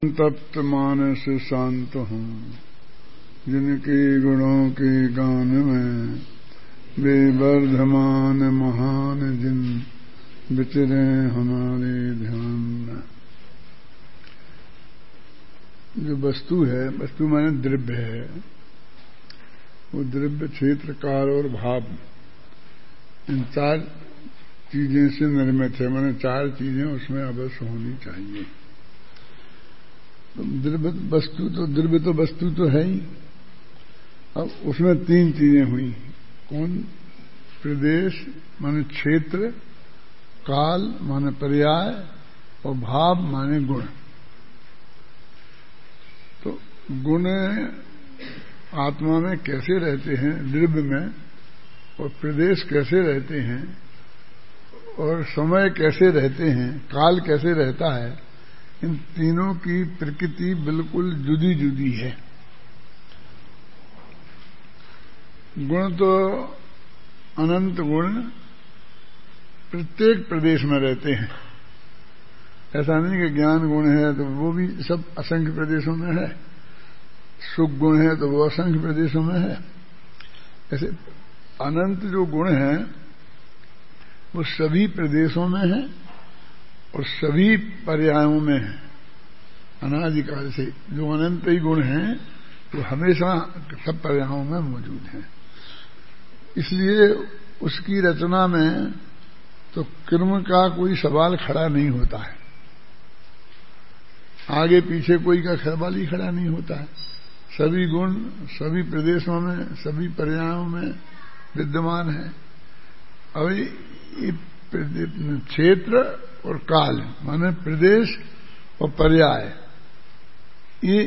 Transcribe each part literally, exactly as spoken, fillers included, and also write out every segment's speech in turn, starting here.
तप्त मानस शांत हूँ, जिनके गुणों के गान में वे वर्धमान महान जिन विचरे हमारे ध्यान में। जो वस्तु है, वस्तु माने द्रव्य है, वो द्रव्य क्षेत्र काल और भाव इन चार चीजें से निर्मित है। माने चार चीजें उसमें अवश्य होनी चाहिए। द्रव्य वस्तु तो द्रव्य तो वस्तु तो है ही। अब उसमें तीन चीजें हुई। कौन? प्रदेश माने क्षेत्र, काल माने पर्याय और भाव माने गुण। तो गुण आत्मा में कैसे रहते हैं, द्रव्य में, और प्रदेश कैसे रहते हैं, और समय कैसे रहते हैं, काल कैसे रहता है, इन तीनों की प्रकृति बिल्कुल जुदी जुदी है। गुण तो अनंत गुण प्रत्येक प्रदेश में रहते हैं। ऐसा नहीं कि ज्ञान गुण है तो वो भी सब असंख्य प्रदेशों में है, सुख गुण है तो वो असंख्य प्रदेशों में है। ऐसे अनंत जो गुण है वो सभी प्रदेशों में है और सभी पर्यायों में है। अनादिकाल से जो अनंत ही गुण हैं वो हमेशा सब पर्यायों में मौजूद हैं। इसलिए उसकी रचना में तो कर्म का कोई सवाल खड़ा नहीं होता है, आगे पीछे कोई का सवाल ही खड़ा नहीं होता है। सभी गुण सभी प्रदेशों में, सभी पर्यायों में विद्यमान है। अब ये क्षेत्र और काल माने प्रदेश और पर्याय, ये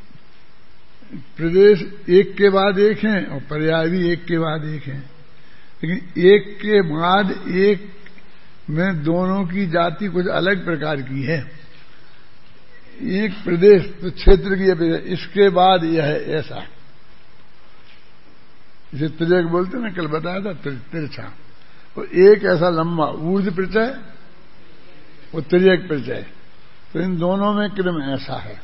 प्रदेश एक के बाद एक हैं और पर्याय भी एक के बाद एक हैं। लेकिन एक के बाद एक में दोनों की जाति कुछ अलग प्रकार की है। एक प्रदेश तो क्षेत्र की अपेक्षा, इसके बाद यह है ऐसा, इसे तिर्यक बोलते ना, कल बताया था तिरछा। तो एक ऐसा लंबा ऊर्ध्व प्रचय, वो तिर्यक प्रचय। तो इन दोनों में क्रम ऐसा है।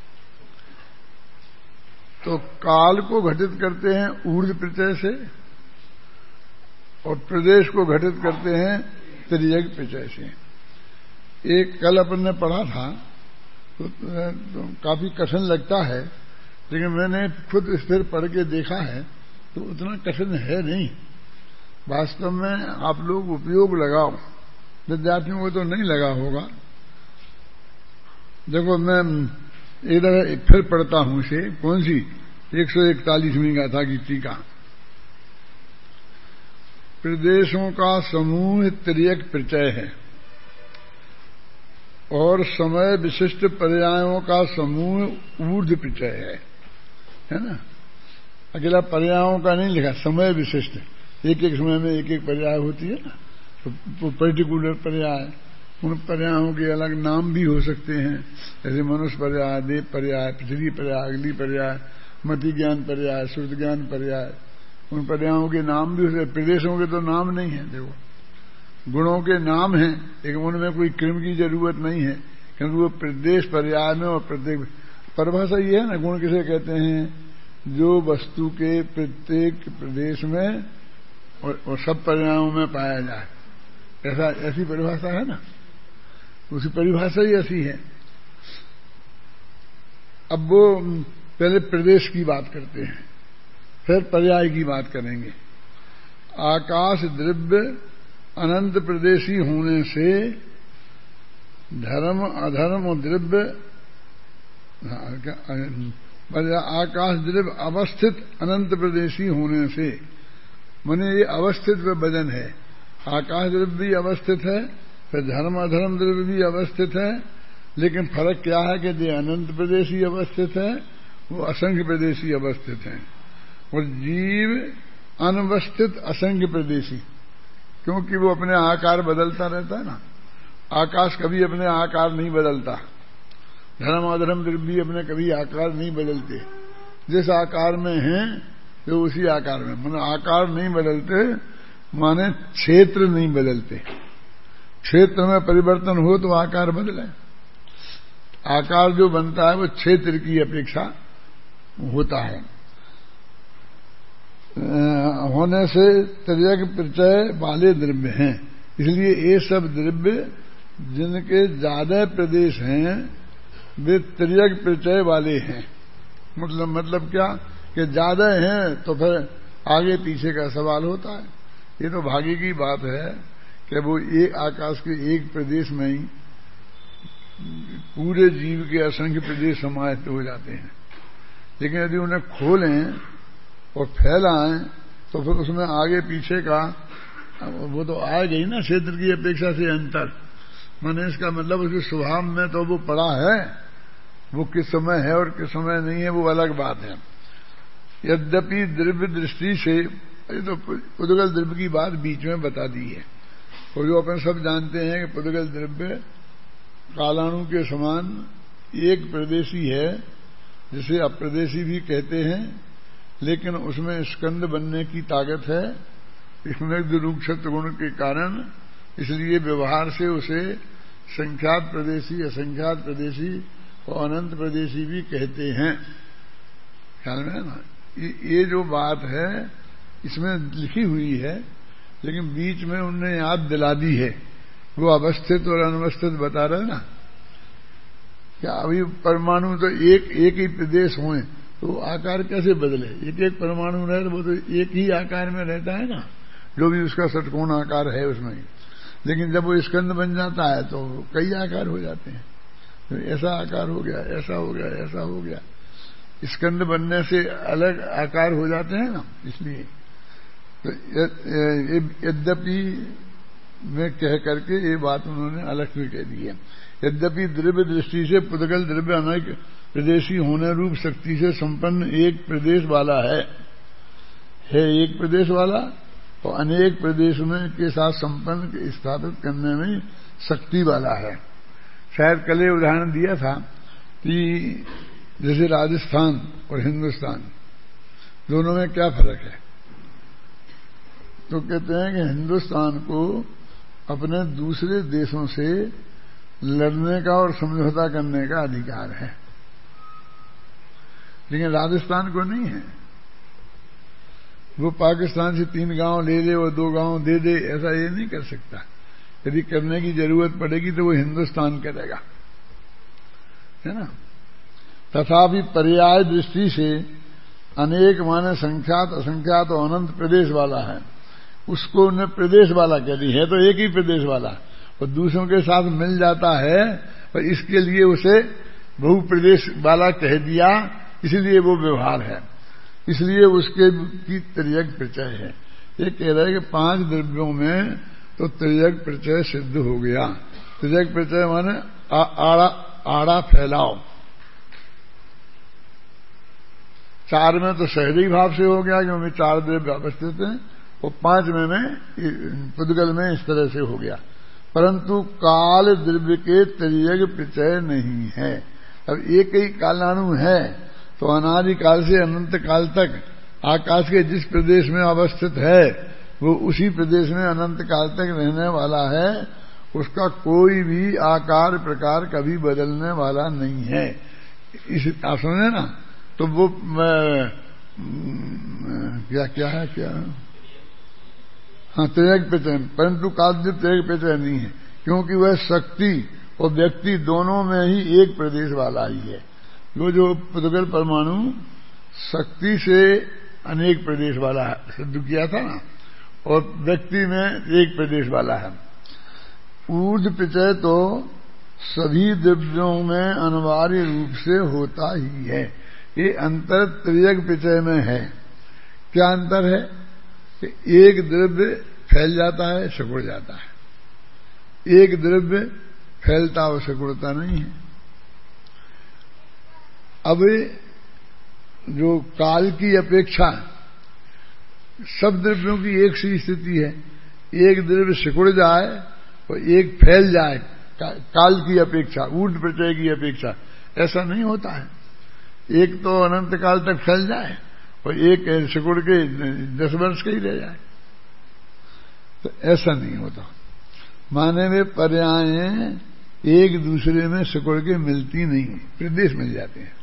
तो काल को घटित करते हैं ऊर्ध्व प्रचय से और प्रदेश को घटित करते हैं तिर्यक प्रचय से। एक कल अपन ने पढ़ा था तो, तो काफी कठिन लगता है, लेकिन मैंने खुद स्थिर पढ़ के देखा है तो उतना कठिन है नहीं। वास्तव में आप लोग उपयोग लगाओ, विद्यार्थियों को तो नहीं लगा होगा। देखो मैं एक दफा फिर पढ़ता हूं इसे। कौन सी? एक सौ इकतालीसवीं गाथा की टीका। प्रदेशों का समूह तिर्यक प्रचय है और समय विशिष्ट पर्यायों का समूह ऊर्ध्व प्रचय है, है ना। अकेला पर्यायों का नहीं लिखा, समय विशिष्ट। एक एक समय में एक एक पर्याय होती है ना, तो पर्टिकुलर पर्याय। उन पर्यायों के अलग नाम भी हो सकते हैं, जैसे मनुष्य पर्याय, देव पर्याय, पृथ्वी पर्याय, अग्नि पर्याय, मति ज्ञान पर्याय, श्रुत ज्ञान पर्याय। उन पर्यायों के नाम भी हो सकते। प्रदेशों के तो नाम नहीं है। देखो, गुणों के नाम हैं, लेकिन उनमें कोई क्रम की जरूरत नहीं है, क्योंकि वो प्रदेश पर्याय में और प्रत्येक परिभाषा ये है ना। गुण किसे कहते हैं? जो वस्तु के प्रत्येक प्रदेश में और, और सब पर्यायों में पाया जाए, ऐसा ऐसी परिभाषा है ना। उसी परिभाषा ही ऐसी है। अब वो पहले प्रदेश की बात करते हैं, फिर पर्याय की बात करेंगे। आकाश द्रव्य अनंत प्रदेशी होने से धर्म अधर्म और द्रव्य, आकाश द्रव्य अवस्थित अनंत प्रदेशी होने से, माने ये अवस्थित व वजन है। आकाश द्रव्य भी अवस्थित है, फिर धर्म अधर्म द्रव्य भी अवस्थित है। लेकिन फर्क क्या है कि जो अनंत प्रदेशी अवस्थित है वो असंख्य प्रदेशी अवस्थित है, और जीव अनवस्थित असंख्य प्रदेशी, क्योंकि वो अपने आकार बदलता रहता है ना। आकाश कभी अपने आकार नहीं बदलता, धर्म अधर्म द्रव्य भी अपने कभी आकार नहीं बदलते। जिस आकार में हैं तो उसी आकार में, माने आकार नहीं बदलते, माने क्षेत्र नहीं बदलते। क्षेत्र में परिवर्तन हो तो आकार बदले। आकार जो बनता है वो क्षेत्र की अपेक्षा होता है। होने से तिर्यक प्रत्यय वाले द्रव्य हैं, इसलिए ये सब द्रव्य जिनके ज्यादा प्रदेश हैं वे तिर्यक प्रत्यय वाले हैं। मतलब मतलब क्या कि ज्यादा हैं तो फिर आगे पीछे का सवाल होता है। ये तो भाग्य की बात है कि वो एक आकाश के एक प्रदेश में ही पूरे जीव के असंख्य प्रदेश समाहित हो जाते हैं, लेकिन यदि उन्हें खोलें और फैलाएं तो फिर उसमें आगे पीछे का वो तो आएगा ही ना, क्षेत्र की अपेक्षा से अंतर। माने इसका मतलब उसके स्वभाव में तो वो पड़ा है, वो किस समय है और किस समय नहीं है वो अलग बात है। यद्यपि द्रव्य दृष्टि से, ये तो पुद्गल द्रव्य की बात बीच में बता दी है, और जो अपन सब जानते हैं कि पुद्गल द्रव्य कालाणु के समान एक प्रदेशी है, जिसे अप्रदेशी भी कहते हैं, लेकिन उसमें स्कंद बनने की ताकत है, स्निग्ध रूक्षत्र गुण के कारण, इसलिए व्यवहार से उसे संख्यात प्रदेशी, असंख्यात प्रदेशी और अनंत प्रदेशी भी कहते हैं। ख्याल में है ना? ये जो बात है इसमें लिखी हुई है, लेकिन बीच में उनने याद दिला दी है। वो अवस्थित और अनवस्थित बता रहे ना, क्या अभी परमाणु तो एक एक ही प्रदेश हुए तो आकार कैसे बदले? एक एक परमाणु रहे वो तो एक ही आकार में रहता है ना, जो भी उसका षटकोण आकार है उसमें ही। लेकिन जब वो स्कंद बन जाता है तो कई आकार हो जाते हैं, तो ऐसा आकार हो गया, ऐसा हो गया, ऐसा हो गया। स्कंद बनने से अलग आकार हो जाते हैं ना, इसलिए तो यद्यपि में कह करके ये बात उन्होंने अलग से कह दी है। यद्यपि द्रव्य दृष्टि से पुद्गल द्रव्य अनेक प्रदेशी होने रूप शक्ति से संपन्न एक प्रदेश वाला है है एक प्रदेश वाला और अनेक प्रदेश में के साथ संपन्न स्थापित करने में शक्ति वाला है। शायद कल उदाहरण दिया था कि जैसे राजस्थान और हिंदुस्तान दोनों में क्या फर्क है, तो कहते हैं कि हिंदुस्तान को अपने दूसरे देशों से लड़ने का और समझौता करने का अधिकार है, लेकिन राजस्थान को नहीं है। वो पाकिस्तान से तीन गांव ले ले और दो गांव दे दे, ऐसा ये नहीं कर सकता। यदि करने की जरूरत पड़ेगी तो वो हिंदुस्तान करेगा, है ना। तथापि पर्याय दृष्टि से अनेक माने संख्यात, असंख्यात और अनंत प्रदेश वाला है, उसको उन्हें प्रदेश वाला कह दी है, तो एक ही प्रदेश वाला और दूसरों के साथ मिल जाता है, और इसके लिए उसे बहु प्रदेश वाला कह दिया, इसलिए वो व्यवहार है, इसलिए उसके की तिर्यक प्रत्यय है। ये कह रहे हैं कि पांच द्रव्यों में तो तिर्यक प्रत्यय सिद्ध हो गया। तिर्यक प्रत्यय माने आ, आड़ा आड़ा फैलाव। चार में तो सहरी भाव से हो गया क्योंकि चार द्रव्य अवस्थित हैं, और पांच में में पुद्गल में इस तरह से हो गया। परंतु काल द्रव्य के तिर्यक प्रत्यय नहीं है। अब एक ही कालाणु है तो अनादि काल से अनंत काल तक आकाश के जिस प्रदेश में अवस्थित है वो उसी प्रदेश में अनंत काल तक रहने वाला है, उसका कोई भी आकार प्रकार कभी बदलने वाला नहीं है। इस आप समझे ना, तो वो क्या क्या है क्या हाँ तिर्यक प्रत्यय, परंतु कालद्रव्य तिर्यक प्रत्यय नहीं है, क्योंकि वह शक्ति और व्यक्ति दोनों में ही एक प्रदेश वाला ही है। वो जो पुद्गल परमाणु शक्ति से अनेक प्रदेश वाला है, सिद्ध किया था ना, और व्यक्ति में एक प्रदेश वाला है। ऊर्ध्व प्रत्यय तो सभी द्रव्यों में अनिवार्य रूप से होता ही है। ये अंतर तिर्यक प्रत्यय में है। क्या अंतर है कि एक द्रव्य फैल जाता है, सिकुड़ जाता है, एक द्रव्य फैलता और सिकुड़ता नहीं है। अब जो काल की अपेक्षा सब द्रव्यों की एक सी स्थिति है, एक द्रव्य सिकुड़ जाए और एक फैल जाए काल की अपेक्षा, ऊर्ध्व प्रत्यय की अपेक्षा, ऐसा नहीं होता है। एक तो अनंत काल तक फैल जाए और एक सिकुड़ के दस वर्ष का ही रह जाए, तो ऐसा नहीं होता। माने वे पर्याय एक दूसरे में सिकुड़ के मिलती नहीं, प्रदेश मिल जाते हैं।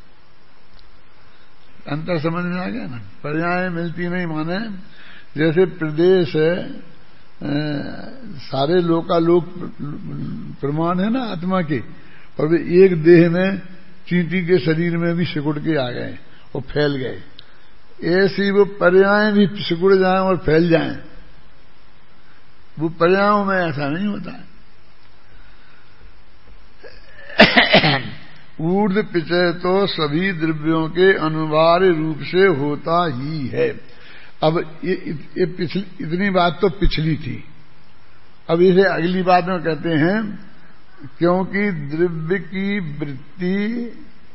अंतर समझ में आ गया ना? पर्याय मिलती नहीं माने जैसे प्रदेश है, सारे लोकालोक प्रमाण है ना आत्मा के, और वे एक देह में चींटी के शरीर में भी सिकुड़ के आ गए और फैल गए। ऐसी वो पर्याय भी सिकुड़ जाएं और फैल जाएं, वो पर्यायों में ऐसा नहीं होता है। ऊर्ध्व पिचय तो सभी द्रव्यों के अनिवार्य रूप से होता ही है। अब ये, ये पिछली इतनी बात तो पिछली थी, अब इसे अगली बात में कहते हैं क्योंकि द्रव्य की वृत्ति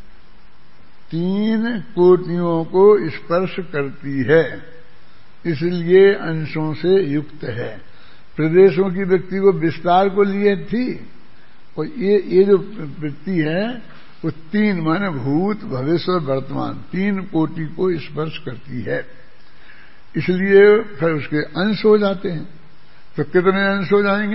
तीन कोटियों को स्पर्श करती है, इसलिए अंशों से युक्त है। प्रदेशों की वृत्ति को विस्तार को लिए थी, और ये ये जो वृत्ति है वो तीन माने भूत भविष्य और वर्तमान तीन कोटि को स्पर्श करती है, इसलिए फिर उसके अंश हो जाते हैं। तो कितने अंश हो जाएंगे?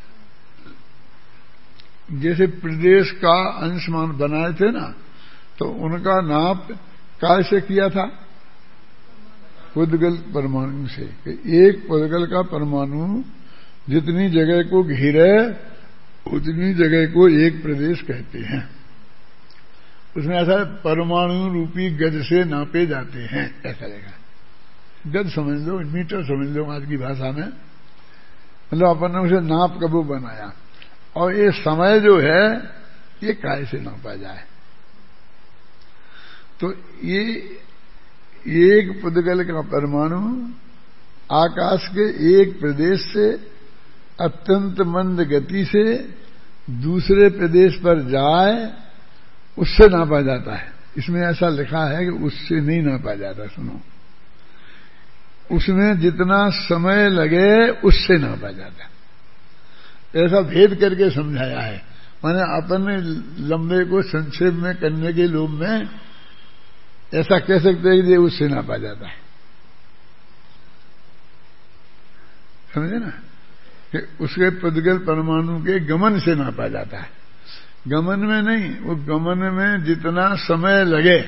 जैसे प्रदेश का अंश मान बनाए थे ना, तो उनका नाप कैसे किया था? पुद्गल परमाणु से। एक पुद्गल का परमाणु जितनी जगह को घेरे उतनी जगह को एक प्रदेश कहते हैं। उसमें ऐसा परमाणु रूपी गज से नापे जाते हैं, ऐसा रहेगा। गज समझ लो, मीटर समझ लो आज की भाषा में, मतलब अपन ने उसे नाप का वो बनाया। और ये समय जो है ये काय से नापा जाए? तो ये एक पुद्गल का परमाणु आकाश के एक प्रदेश से अत्यंत मंद गति से दूसरे प्रदेश पर जाए, उससे नापा जाता है। इसमें ऐसा लिखा है कि उससे नहीं नापा जाता। सुनो, उसमें जितना समय लगे उससे नापा जाता है। ऐसा भेद करके समझाया है। माने अपन ने लंबे को संक्षेप में करने के लोभ में ऐसा कह सकते हैं कि उससे नापा जाता है, समझे ना, कि उसके पुद्गल परमाणु के गमन से नापा जाता है। गमन में नहीं, वो गमन में जितना समय लगे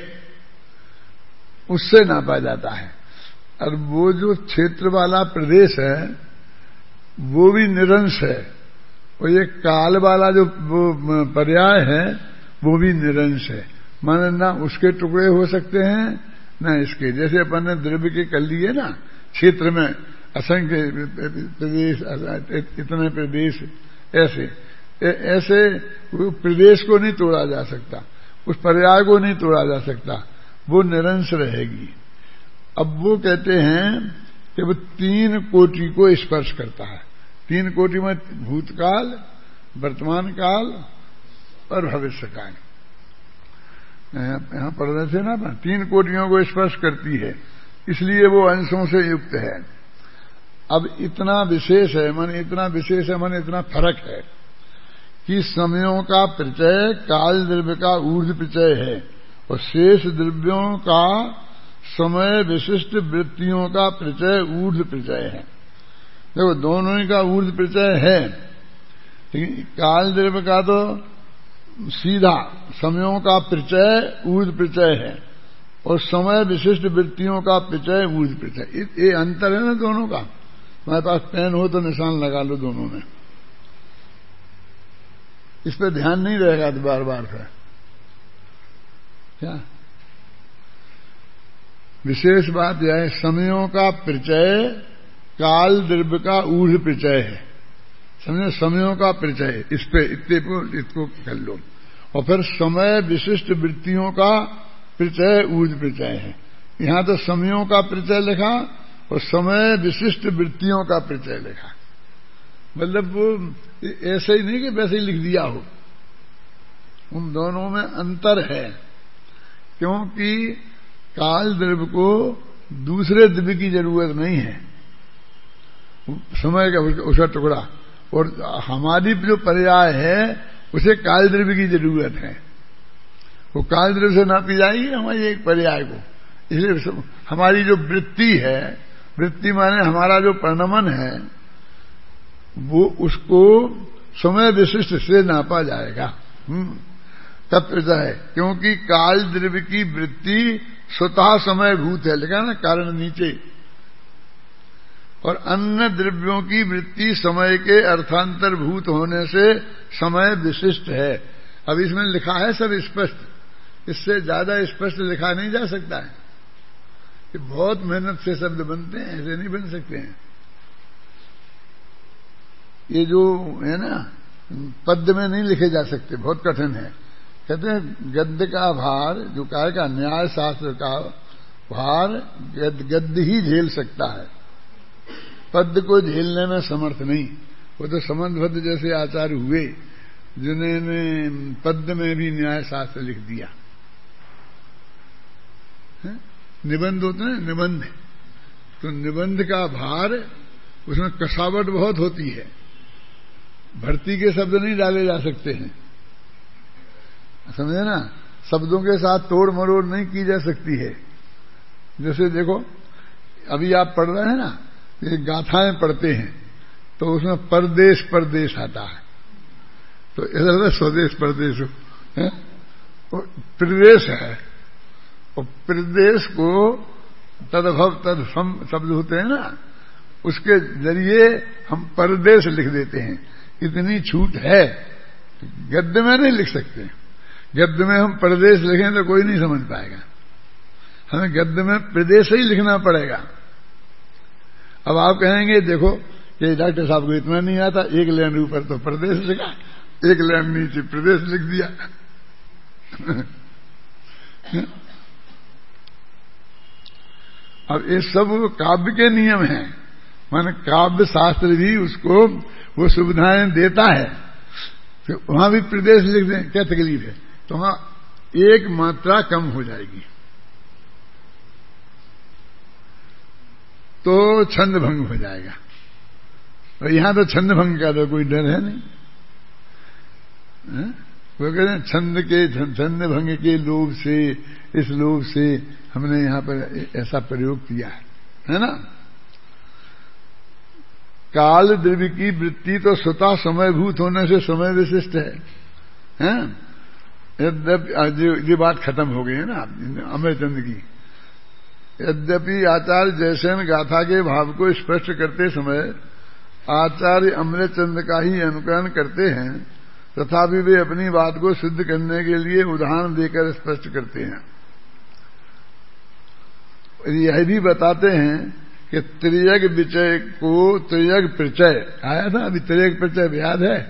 उससे नापा जाता है। और वो जो क्षेत्र वाला प्रदेश है वो भी निरंश है, और ये काल वाला जो वो पर्याय है वो भी निरंश है। माने ना उसके टुकड़े हो सकते हैं ना इसके। जैसे अपन ने द्रव्य के कर लिए ना, क्षेत्र में असंख्य प्रदेश, इतने प्रदेश, ऐसे ऐसे प्रदेश को नहीं तोड़ा जा सकता, उस पर्याय को नहीं तोड़ा जा सकता, वो निरंश रहेगी। अब वो कहते हैं कि वो तीन कोटि को स्पर्श करता है। तीन कोटि में भूतकाल, वर्तमान काल और भविष्य काल। यहां पढ़ रहे थे ना, तीन कोटियों को स्पर्श करती है, इसलिए वो अंशों से युक्त है। अब इतना विशेष है, माने इतना विशेष है, माने इतना फर्क है कि समयों का प्रचय काल द्रव्य का ऊर्ध्व प्रचय है, और शेष द्रव्यों का समय विशिष्ट वृत्तियों का प्रचय ऊर्ध्व प्रचय है। देखो, दोनों ही का ऊर्ध्व प्रचय है, लेकिन काल द्रव्य का तो सीधा समयों का प्रचय ऊर्ध्व प्रचय है, और समय विशिष्ट वृत्तियों का प्रचय ऊर्ध्व प्रचय। ये अंतर है ना दोनों का। तुम्हारे पास पेन हो तो निशान लगा लो दोनों में, इस पर ध्यान नहीं रहेगा तो बार बार फिर क्या। विशेष बात यह है, समयों का प्रचय काल द्रव्य का ऊर्ध्व प्रचय है। समझो, समयों का प्रचय, इस पे इतने को इसको कर लो। और फिर समय विशिष्ट वृत्तियों का प्रचय ऊर्ध्व प्रचय है। यहां तो समयों का प्रचय लिखा और समय विशिष्ट वृत्तियों का प्रचय लिखा। मतलब वो ऐसे ही नहीं कि वैसे ही लिख दिया हो, उन दोनों में अंतर है। क्योंकि काल द्रव्य को दूसरे द्रव्य की जरूरत नहीं है, समय का उसका टुकड़ा, और हमारी जो पर्याय है उसे काल द्रव्य की जरूरत है। वो काल द्रव्य से नापी जाएगी हमारी एक पर्याय को। इसलिए हमारी जो वृत्ति है, वृत्ति माने हमारा जो परिणमन है, वो उसको समय विशिष्ट से नापा जाएगा। हम्म तब प्रजा है, क्योंकि काल द्रव्य की वृत्ति स्वतः समय भूत है, लिखा ना कारण नीचे, और अन्य द्रव्यों की वृत्ति समय के अर्थांतर भूत होने से समय विशिष्ट है। अब इसमें लिखा है सब स्पष्ट, इससे ज्यादा स्पष्ट लिखा नहीं जा सकता है। ये बहुत मेहनत से शब्द बनते हैं, ऐसे नहीं बन सकते हैं। ये जो है ना पद्य में नहीं लिखे जा सकते, बहुत कठिन है। कहते हैं गद्य का भार, जो काय का न्याय शास्त्र का भार गद्य गद्य ही झेल सकता है, पद्य को झेलने में समर्थ नहीं। वो तो समंतबद्ध जैसे आचार्य हुए जिन्होंने पद्य में भी न्याय शास्त्र लिख दिया। है? निबंध होते हैं निबंध, तो निबंध का भार, उसमें कसावट बहुत होती है, भर्ती के शब्द नहीं डाले जा सकते हैं, समझे ना। शब्दों के साथ तोड़ मरोड़ नहीं की जा सकती है। जैसे देखो अभी आप पढ़ रहे हैं ना, ये गाथाएं पढ़ते हैं तो उसमें परदेश परदेश आता है, तो इधर उधर स्वदेश परदेश है, वो प्रदेश है। और प्रदेश को तदभव तदसम शब्द होते हैं ना, उसके जरिए हम परदेश लिख देते हैं। इतनी छूट है, गद्य में नहीं लिख सकते। गद्य में हम प्रदेश लिखें तो कोई नहीं समझ पाएगा, हमें गद्य में प्रदेश ही लिखना पड़ेगा। अब आप कहेंगे देखो कि डॉक्टर साहब को इतना नहीं आता, एक लाइन ऊपर तो प्रदेश लिखा, एक लाइन नीचे प्रदेश लिख दिया। अब ये सब काव्य के नियम हैं, माने काव्य शास्त्र भी उसको वो सुविधाएं देता है। तो वहां भी प्रदेश लिख दें, क्या तकलीफ है? तो वहां एक मात्रा कम हो जाएगी, तो छंद भंग हो जाएगा। और यहां तो छंद भंग का तो कोई डर है नहीं। है? वो कहते हैं छंद के छंद भंग के लोभ से, इस लोभ से हमने यहां पर ऐसा प्रयोग किया है, है ना। काल द्रव्य की वृत्ति तो स्वतः समयभूत होने से समय विशिष्ट है, हैं? यद्यपि ये बात खत्म हो गई है ना अमरचंद की। यद्यपि आचार्य जयसेन गाथा के भाव को स्पष्ट करते समय आचार्य अमरचंद का ही अनुकरण करते हैं, तथापि वे अपनी बात को सिद्ध करने के लिए उदाहरण देकर स्पष्ट करते हैं। यह भी बताते हैं कि त्रियग विचय को त्रियग प्रचय आया था, अभी त्रियग प्रचय याद है।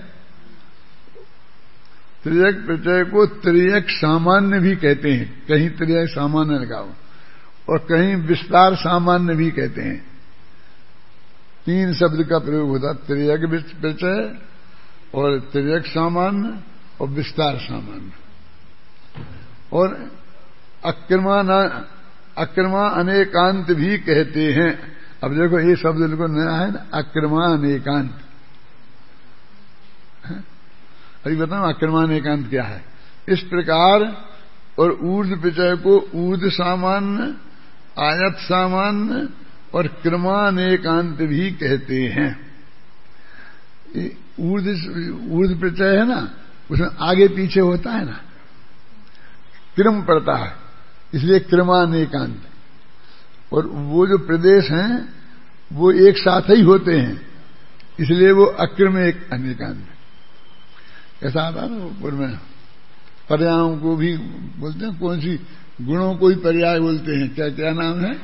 त्रियग प्रचय को त्रियग सामान्य भी कहते हैं, कहीं त्रियग सामान्य लगाओ और कहीं विस्तार सामान्य भी कहते हैं। तीन शब्द का प्रयोग होता, त्रियग प्रचय और त्रियग सामान्य और विस्तार सामान्य। और अक्रमा अक्रमा अनेकांत भी कहते हैं। अब देखो ये शब्द इनको नया है ना, अक्रमा अनेकांत। अभी बताओ अक्रमा अनेकांत क्या है। इस प्रकार और ऊर्ध्व प्रचय को ऊर्ध्व सामान्य, आयत सामान्य और क्रमानेकांत भी कहते हैं। ऊर्ध्व ऊर्ध्व प्रचय है ना, उसमें आगे पीछे होता है ना, क्रम पड़ता है, इसलिए क्रमानेकांत। और वो जो प्रदेश हैं वो एक साथ ही होते हैं, इसलिए वो अक्रम एक अनेकांत। ऐसा आता ना ऊपर में। पर्यायों को भी बोलते हैं, कौन सी गुणों को ही पर्याय बोलते हैं, क्या क्या नाम है?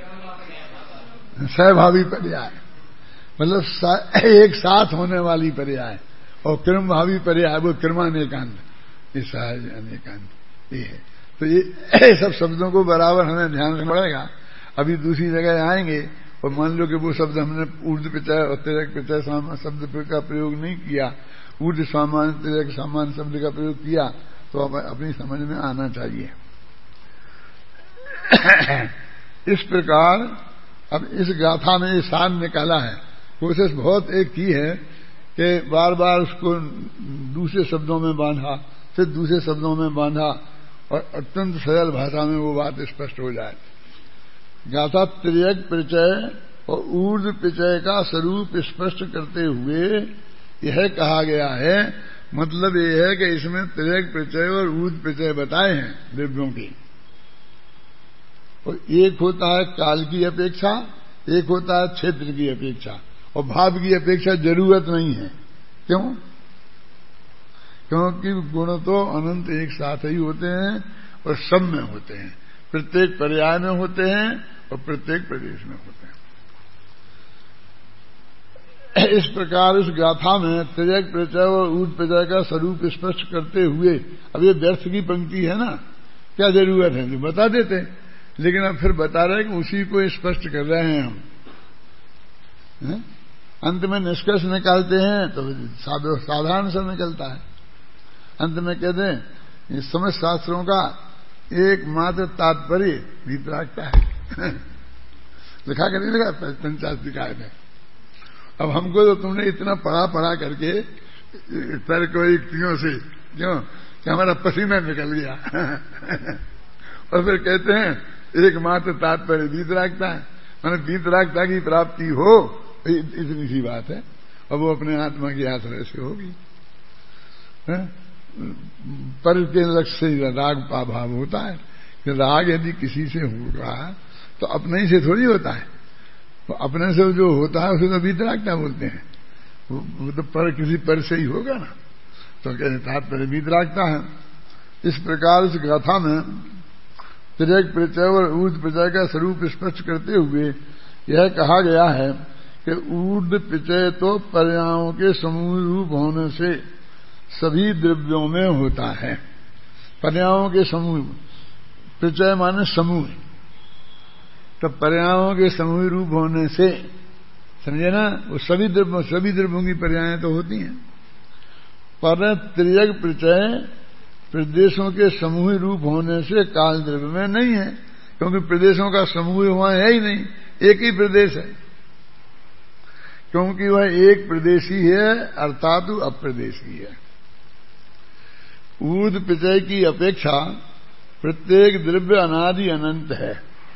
सहभावी पर्याय, मतलब एक साथ होने वाली पर्याय। और क्रम भावी पर्याय वो क्रमानेकांत, ये सहज अनेकांत ये है। तो ये सब शब्दों को बराबर हमें ध्यान रखना पड़ेगा। अभी दूसरी जगह आएंगे और मान लो कि वो शब्द हमने ऊर्ध्व प्रचय और तिर्यक प्रचय शब्द का प्रयोग नहीं किया, ऊर्ध्व सामान्य तिर्यक सामान्य शब्द का प्रयोग किया, तो अब अपनी समझ में आना चाहिए। इस प्रकार अब इस गाथा में ये सार निकाला है। कोशिश बहुत एक की है कि बार बार उसको दूसरे शब्दों में बांधा, फिर दूसरे शब्दों में बांधा और अत्यंत सरल भाषा में वो बात स्पष्ट हो जाए। गाथा त्रियक प्रचय और ऊर्ध्व प्रचय का स्वरूप स्पष्ट करते हुए यह कहा गया है। मतलब यह है कि इसमें तिर्यक प्रत्यय और ऊर्ध प्रत्यय बताए हैं द्रव्यों की। और एक होता है काल की अपेक्षा, एक होता है क्षेत्र की अपेक्षा, और भाव की अपेक्षा जरूरत नहीं है। क्यों? क्योंकि गुण तो अनंत एक साथ ही होते हैं और सब में होते हैं, प्रत्येक पर्याय में होते हैं और प्रत्येक प्रदेश में होते हैं। इस प्रकार इस गाथा में तिर्यक प्रत्यय और ऊर्ध्व प्रत्यय का स्वरूप स्पष्ट करते हुए, अब ये व्यर्थ की पंक्ति है ना, क्या जरूरत है, जो बता देते, लेकिन अब फिर बता रहे कि उसी को स्पष्ट कर रहे हैं हम। है? अंत में निष्कर्ष निकालते हैं तो साधारण सा निकलता है। अंत में कहते हैं इस समस्त शास्त्रों का एकमात्र तात्पर्य वीतरागता है। लिखा कर नहीं लिखा पंचाधिकार में। अब हमको तो तुमने इतना पढ़ा पढ़ा करके तर्क युक्तियों से, क्यों कि हमारा पसीना निकल गया। और फिर कहते हैं एकमात्र तात्पर्य वीतरागता है, मैंने वीतरागता की प्राप्ति हो, इतनी सी बात है, और वो अपने आत्मा की आश्रय से होगी। पर के लक्ष्य से राग भाव होता है कि राग यदि किसी से होगा तो अपने ही से थोड़ी होता है, तो अपने से जो होता है उसे तो वीतरागता बोलते हैं। वो तो पर किसी पर से ही होगा ना, तो कहते तात्पर्य वीतरागता है। इस प्रकार इस गाथा में तिर्यक प्रत्यय और ऊर्ध्व प्रत्यय का स्वरूप स्पष्ट करते हुए यह कहा गया है कि ऊर्ध्व प्रत्यय तो पर्यायों के समूह रूप होने से सभी द्रव्यों में होता है। पर्यायों के समूह, प्रत्यय माने समूह, तो पर्यायों के समूह रूप होने से, समझे ना, वो सभी द्रव्यों सभी द्रव्यों की पर्यायें तो होती हैं। पर तिर्यक प्रत्यय प्रदेशों के समूह रूप होने से काल द्रव्य में नहीं है, क्योंकि प्रदेशों का समूह वहां है ही नहीं, एक ही प्रदेश है, क्योंकि वह एक प्रदेशी है अर्थात अप्रदेशी है। ऊर्ध्व प्रत्यय की अपेक्षा प्रत्येक द्रव्य अनादि अनंत है,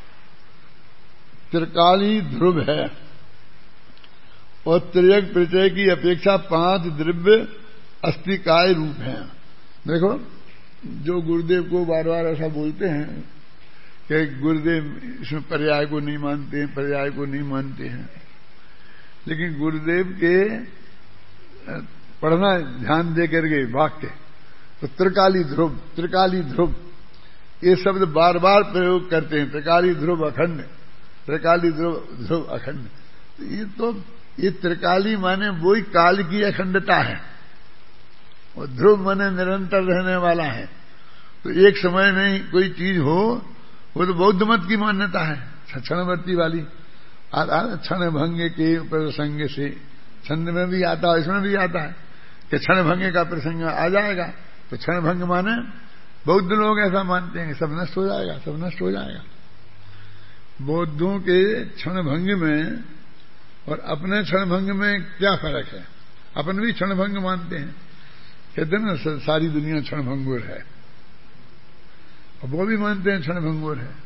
त्रिकाली ध्रुव है, और तिर्यक प्रत्यय की अपेक्षा पांच द्रव्य अस्तिकाय रूप हैं। देखो, जो गुरुदेव को बार बार ऐसा बोलते हैं कि गुरुदेव इसमें पर्याय को नहीं मानते हैं, पर्याय को नहीं मानते हैं, लेकिन गुरुदेव के पढ़ना ध्यान दे करके वाक्य, तो त्रिकाली ध्रुव, त्रिकाली ध्रुव ये शब्द बार बार प्रयोग करते हैं। त्रिकाली ध्रुव अखंड, त्रिकाली ध्रुव ध्रुव अखंड, ये तो ये त्रिकाली माने वही काल की अखंडता है, और ध्रुव माने निरंतर रहने वाला है। तो एक समय में कोई चीज हो, वो तो बौद्ध मत की मान्यता है, क्षणवर्ती वाली। क्षण भंग के प्रसंग से, छंद में भी आता है, इसमें भी आता है कि क्षण भंग का प्रसंग आ जाएगा, तो क्षण भंग माने बौद्ध लोग ऐसा मानते हैं कि सब नष्ट हो जाएगा, सब नष्ट हो जाएगा। बौद्धों के क्षण भंग में और अपने क्षण भंग में क्या फर्क है? अपन भी क्षण भंग मानते हैं, कहते हैं ना सारी दुनिया क्षण भंगुर है, और वो भी मानते हैं क्षण भंगुर है,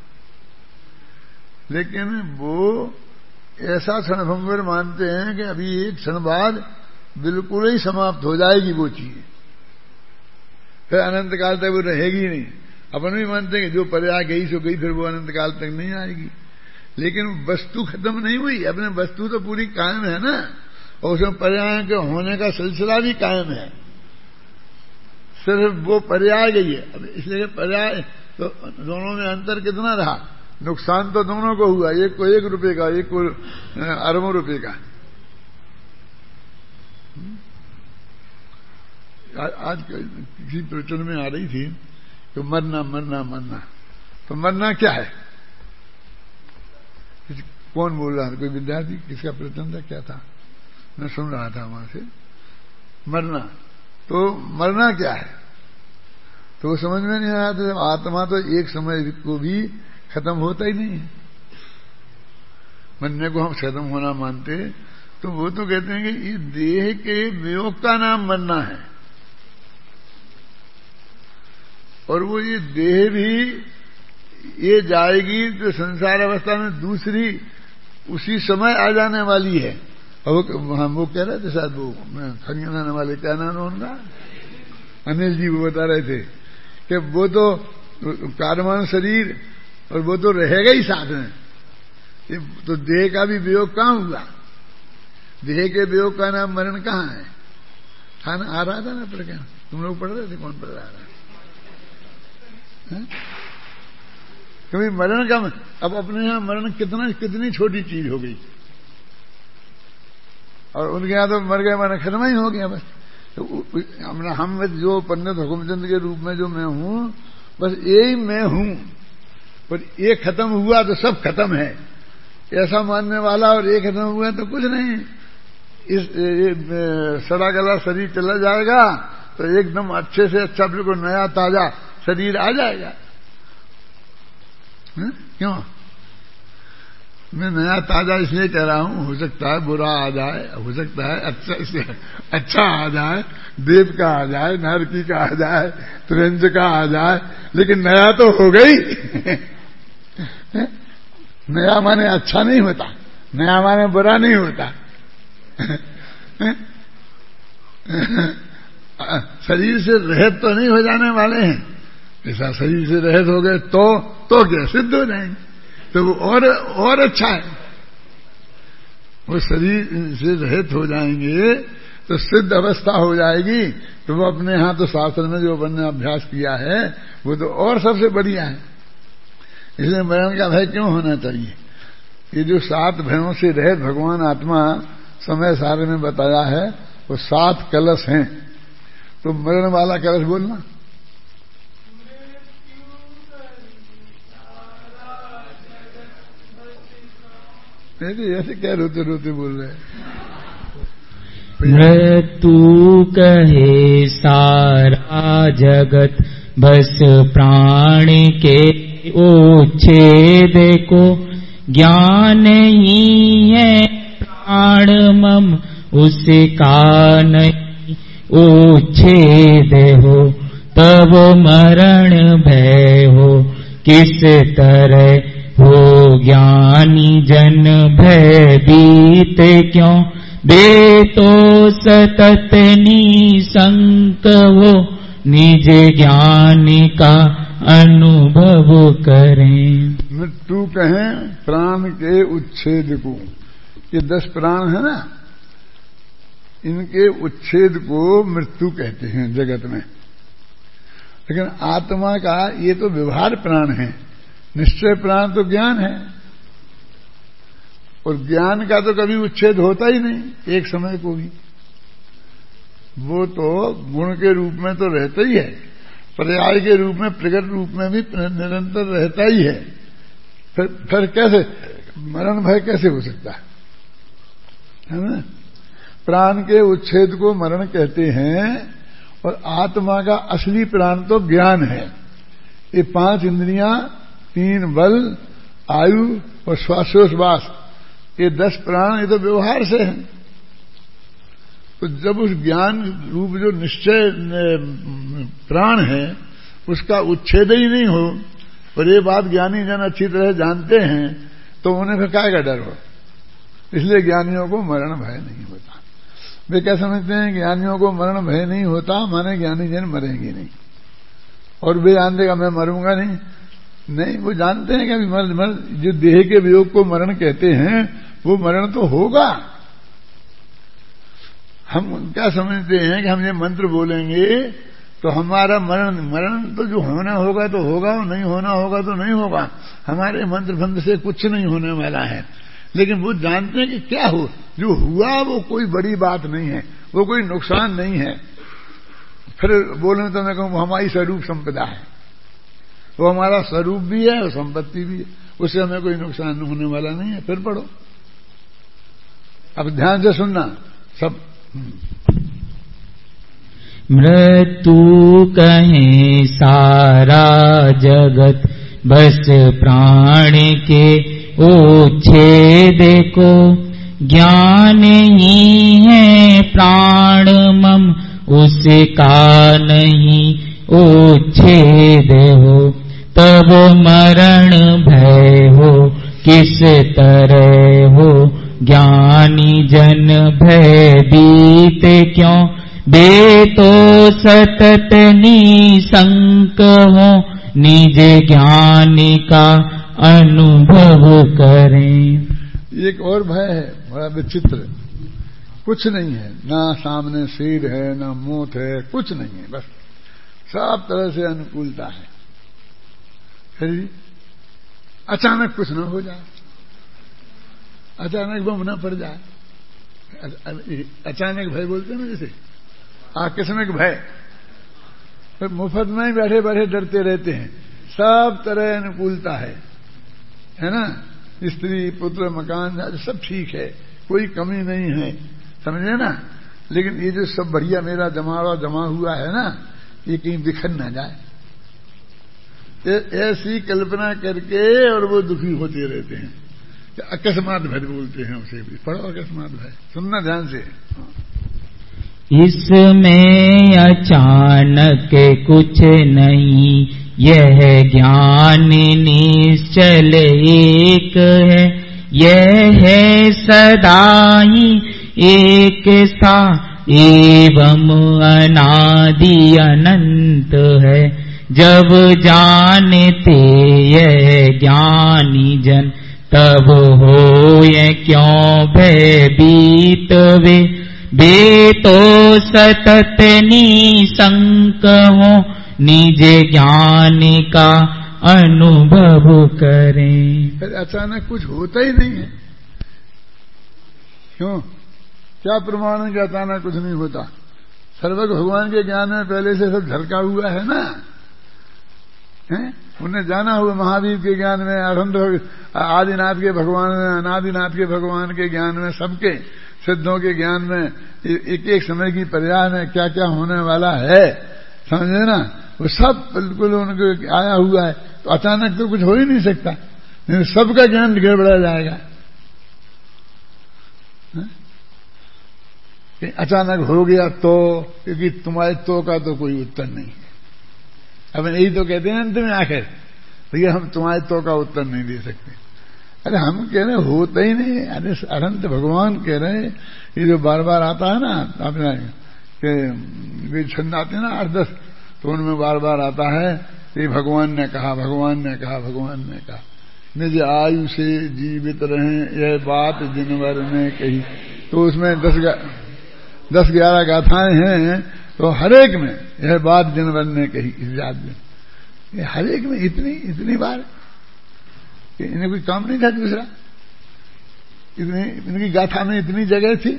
लेकिन वो ऐसा क्षण भंगुर मानते हैं कि अभी एक क्षण बाद बिल्कुल ही समाप्त हो जाएगी वो चीज, फिर अनंत काल तक वो रहेगी नहीं। अपन भी मानते हैं कि जो पर्याय गई सो गई, फिर वो अनंत काल तक नहीं आएगी, लेकिन वस्तु खत्म नहीं हुई, अपने वस्तु तो पूरी कायम है ना, और उसमें पर्याय के होने का सिलसिला भी कायम है, सिर्फ वो पर्याय गई है। अब इसलिए पर्याय तो दोनों में अंतर कितना रहा, नुकसान तो दोनों को हुआ, एक को एक रुपए का, एक को अरबों रुपए का। आज किसी प्रवचन में आ रही थी तो मरना मरना मरना, तो मरना क्या है? कौन बोल रहा था? कोई विद्यार्थी, किसका प्रवचन था, क्या था? मैं सुन रहा था वहां से, मरना, तो मरना क्या है? तो वो समझ में नहीं आया था, आत्मा तो एक समय को भी खत्म होता ही नहीं है। मरने को हम खत्म होना मानते, तो वो तो कहते हैं कि ये देह के वियोग का नाम मरना है, और वो ये देह भी ये जाएगी तो संसार अवस्था में दूसरी उसी समय आ जाने वाली है, और वो हम वो कह रहे थे शायद वो खंगनाने वाले, क्या नाम है उनका, अनिल जी, वो बता रहे थे कि वो तो कार्बन शरीर और वो तो रहेगा ही साथ में, तो देह का भी वियोग कहाँ हुआ? देह के वियोग का नाम मरण कहाँ है? था ना, आ रहा था ना पर क्या तुम लोग पढ़ रहे थे? कौन पढ़ रहा था? कभी मरण का, अब अपने यहां मरण कितना कितनी छोटी चीज हो गई, और उनके यहां तो मर गए माना खत्म ही हो गया बस। तो हम जो पंडित हुकुमचंद के रूप में जो मैं हूं, बस यही मैं हूं, पर ये खत्म हुआ तो सब खत्म है, ऐसा मानने वाला, और ये खत्म हुआ तो कुछ नहीं। इस सड़ा गला शरीर चला जाएगा तो एकदम अच्छे से अच्छा बिल्कुल नया ताजा शरीर आ जाएगा। है? क्यों मैं नया ताजा इसलिए कह रहा हूं, हो सकता है बुरा आ जाए, हो सकता है अच्छा इससे अच्छा आ जाए, देव का आ जाए, नरकी का आ जाए, त्रिंज का आ जाए, लेकिन नया तो हो गई। नया माने अच्छा नहीं होता, नया माने बुरा नहीं होता। शरीर से रहित तो नहीं हो जाने वाले हैं, ऐसा शरीर से रहित हो गए तो तो क्या सिद्ध हो जाएंगे, तो वो और और अच्छा है। वो शरीर से रहित हो जाएंगे तो सिद्ध अवस्था हो जाएगी, तो वो अपने यहां तो शास्त्र में जो अपन ने अभ्यास किया है वो तो और सबसे बढ़िया है। इसलिए मरण का भय क्यों होना चाहिए? ये जो सात भयों से रहित भगवान आत्मा समय सारे में बताया है, वो सात कलश हैं। तो मरण वाला कलश बोलना, नहीं ऐसे क्या रोते रोते बोल रहे हैं? मृत्यु कहे सारा जगत, बस प्राण के उच्छेद को, ज्ञान ही है प्राण मम उसका नहीं उच्छेद हो, तब मरण भय हो किस तरह हो, ज्ञानी जन भय बीत क्यों, बे तो सतत निसंक हो, निज ज्ञान का अनुभव करें। मृत्यु कहें प्राण के उच्छेद को, ये दस प्राण है ना, इनके उच्छेद को मृत्यु कहते हैं जगत में। लेकिन आत्मा का ये तो व्यवहार प्राण है, निश्चय प्राण तो ज्ञान है, और ज्ञान का तो कभी उच्छेद होता ही नहीं एक समय को भी, वो तो गुण के रूप में तो रहता ही है, पर्याय के रूप में प्रकट रूप में भी निरंतर रहता ही है। फिर फिर कैसे मरण भय कैसे हो सकता है, है ना? प्राण के उच्छेद को मरण कहते हैं, और आत्मा का असली प्राण तो ज्ञान है। ये पांच इंद्रियां, तीन बल, आयु और श्वासोश्वास, ये दस प्राण, ये तो व्यवहार से हैं। तो जब उस ज्ञान रूप जो निश्चय प्राण है उसका उच्छेद ही नहीं हो, और ये बात ज्ञानी जन अच्छी तरह जानते हैं, तो उन्हें फिर काय का डर हो। इसलिए ज्ञानियों को मरण भय नहीं होता। वे क्या समझते हैं, ज्ञानियों को मरण भय नहीं होता माने ज्ञानी जन मरेंगे नहीं, और वे जानते का मैं मरूंगा नहीं। नहीं, वो जानते हैं कि अभी मर, मर जो देह के वियोग को मरण कहते हैं वो मरण तो होगा। हम क्या समझते हैं कि हम ये मंत्र बोलेंगे तो हमारा मरण मरण तो जो होना होगा तो होगा, नहीं होना होगा तो नहीं होगा। हमारे मंत्र फंद से कुछ नहीं होने वाला है। लेकिन वो जानते हैं कि क्या हो, जो हुआ वो कोई बड़ी बात नहीं है, वो कोई नुकसान नहीं है। फिर बोले तो मैं कहूं हमारी स्वरूप संपदा है, वो हमारा स्वरूप भी है और संपत्ति भी है, उससे हमें कोई नुकसान होने वाला नहीं है। फिर पढ़ो, अब ध्यान से सुनना सब। मृत्यु कहे सारा जगत, बस प्राण के उच्छेद को, ज्ञान ही है प्राण मम उसका नहीं उच्छेद हो, तब मरण भय हो किस तरह हो, ज्ञानी जन भयभीत क्यों, बे तो सतत निसंक हो, निज ज्ञानी का अनुभव करें। एक और भय है बड़ा विचित्र, कुछ नहीं है, ना सामने शेर है, ना मोत है, कुछ नहीं है, बस सब तरह से अनुकूलता है। फिर अचानक कुछ न हो जाए, अचानक बम न पड़ जाए, अचानक भय बोलते हैं ना, जैसे आकस्मिक भय। फिर मुफ्त में ही बैठे बैठे डरते रहते हैं, सब तरह अनुकूलता है, है ना, स्त्री पुत्र मकान सब ठीक है, कोई कमी नहीं है, समझे ना। लेकिन ये जो सब बढ़िया मेरा जमा जमा हुआ है ना, ये कहीं बिखर ना जाए, ऐसी कल्पना करके और वो दुखी होते रहते हैं। अकस्मात भय बोलते हैं उसे भी, पढ़ो अकस्मात भय, सुनना ध्यान से। इसमें अचानक कुछ नहीं, यह ज्ञान निश्चल एक है, यह है सदा ही एक सा एवं अनादि अनंत है। जब जानते यह ज्ञानी जन, तब होए क्यों भयभीत वे, बे तो सतत निसंक हो, निज ज्ञान का अनुभव करें। फिर अचानक कुछ होता ही नहीं है, क्यों? क्या प्रमाण है कि अचानक कुछ नहीं होता? सर्वज्ञ भगवान के ज्ञान में पहले से सब झलका हुआ है ना, है? उन्हें जाना हुआ महावीर के ज्ञान में, अरहंत आदिनाथ के भगवान में, अनादिनाथ के भगवान के ज्ञान में, सबके सिद्धों के ज्ञान में, एक एक समय की पर्याय में क्या क्या होने वाला है, समझे ना, वो सब बिल्कुल उनको आया हुआ है। तो अचानक तो कुछ हो ही नहीं सकता, नहीं सबका ज्ञान गड़बड़ा जाएगा। अचानक हो गया तो, क्योंकि तुम्हारे तो का तो कोई उत्तर नहीं है। अब यही तो कहते हैं अंत में आखिर, भैया हम तुम्हारे तो का उत्तर नहीं दे सकते। अरे हम कह रहे होता ही नहीं। अरे अनंत भगवान कह रहे, ये जो बार बार आता है ना अपना कि वे छंद आते हैं ना आठ दस, तो उनमें बार बार आता है कि भगवान ने कहा, भगवान ने कहा, भगवान ने कहा, निज आयु से जीवित रहे यह बात जिनवर ने कही। तो उसमें दस दस ग्यारह गाथाएं हैं, तो हरेक में यह बात जिनवर ने कही, इस जात में हरेक में इतनी इतनी बार, इन्हें कोई काम नहीं था दूसरा, इतनी इनकी गाथा में इतनी जगह थी,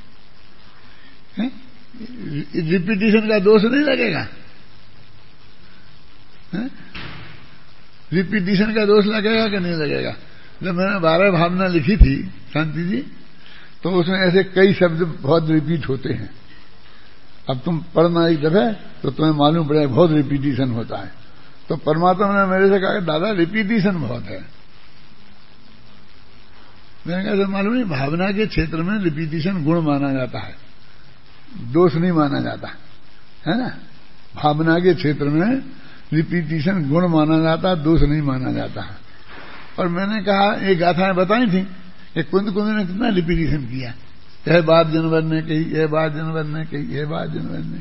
रिपीटिशन का दोष नहीं लगेगा, रिपीटिशन का दोष लगेगा कि नहीं लगेगा? जब मैंने बारह भावना लिखी थी शांति जी, तो उसमें ऐसे कई शब्द बहुत रिपीट होते हैं। अब तुम पढ़ना एक दफे तो तुम्हें मालूम पड़ेगा बहुत रिपीटिशन होता है। तो परमात्मा ने मेरे से कहा दादा रिपीटिशन बहुत है। मैंने कहा सर मालूम नहीं, भावना के क्षेत्र में रिपीटिशन गुण माना जाता है, दोष नहीं माना जाता है ना। भावना के क्षेत्र में रिपीटिशन गुण माना जाता, दोष नहीं माना जाता। और मैंने कहा ये गाथाएं बताई थी कि कुंद कुंद ने कितना रिपीटिशन किया, यह बात जनवर ने कही, यह बात जनवर ने कही, यह बात जनवर ने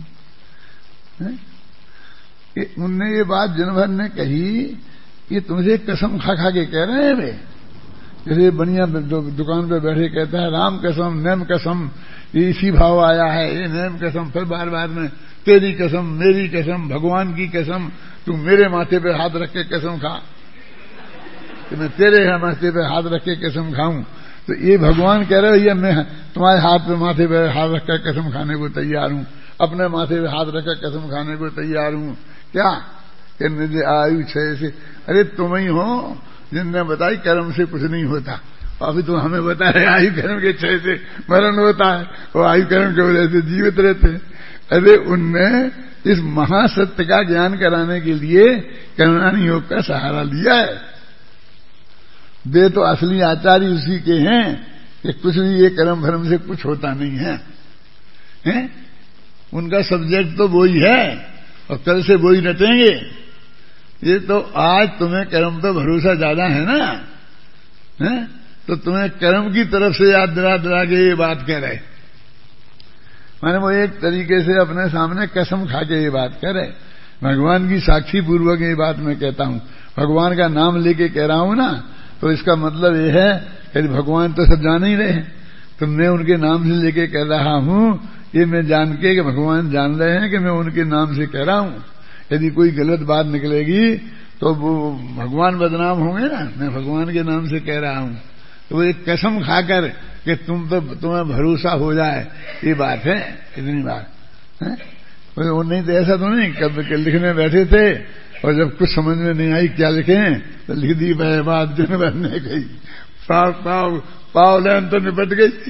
कही। उनने ये बात जनवर ने कही, ये तुमसे कसम खा खा के कह रहे हैं वे, जैसे बढ़िया दुकान पे बैठे कहता है राम कसम, नेम कसम, ये इसी भाव आया है, ये नेम कसम, फिर बार बार में तेरी कसम, मेरी कसम, भगवान की कसम, तू मेरे माथे पे हाथ रख के कसम खा कि मैं तेरे माथे पे हाथ रख के कसम खाऊं। तो ये भगवान कह रहे भैया मैं तुम्हारे हाथ पे माथे पे हाथ रखकर कसम खाने को तैयार हूं, अपने माथे पे हाथ रखकर कसम खाने को तैयार हूं। क्या कि निज आयु छह से, अरे तुम ही हो जिनने बताई कर्म से कुछ नहीं होता, अभी तो हमें बता रहे आयु कर्म के छह से मरण होता है, वो आयु कर्म की वजह से जीवित रहते हैं। अरे उनने इस महासत्य का ज्ञान कराने के लिए करुणानी योग का सहारा लिया है। वे तो असली आचार्य उसी के हैं कि कुछ भी ये कर्म भरम से कुछ होता नहीं है, हैं? उनका सब्जेक्ट तो वही है और कल से वही रटेंगे। ये तो आज तुम्हें कर्म पे भरोसा ज्यादा है ना, हैं? तो तुम्हें कर्म की तरफ से याद दिला दिला के ये बात कह रहे। माने वो एक तरीके से अपने सामने कसम खा के ये बात कह रहे, भगवान की साक्षी पूर्वक ये बात मैं कहता हूं, भगवान का नाम लेके कह रहा हूं ना, तो इसका मतलब ये है कि भगवान तो सब जान ही रहे हैं, तो मैं उनके नाम से लेके कह रहा हूं, ये मैं जान के कि भगवान जान रहे हैं कि मैं उनके नाम से कह रहा हूं। यदि कोई गलत बात निकलेगी तो वो भगवान बदनाम होंगे ना, मैं भगवान के नाम से कह रहा हूं। तो वो एक कसम खाकर कि तुम तो तुम्हें भरोसा हो जाए, ये बात है, इतनी बात है। वो नहीं तो ऐसा तो नहीं, कब लिखने बैठे थे और जब कुछ समझ में नहीं आई क्या लिखें तो लिख दी वह बात जो बनने गई, पाव पाव पाव लेन तो निपट गई।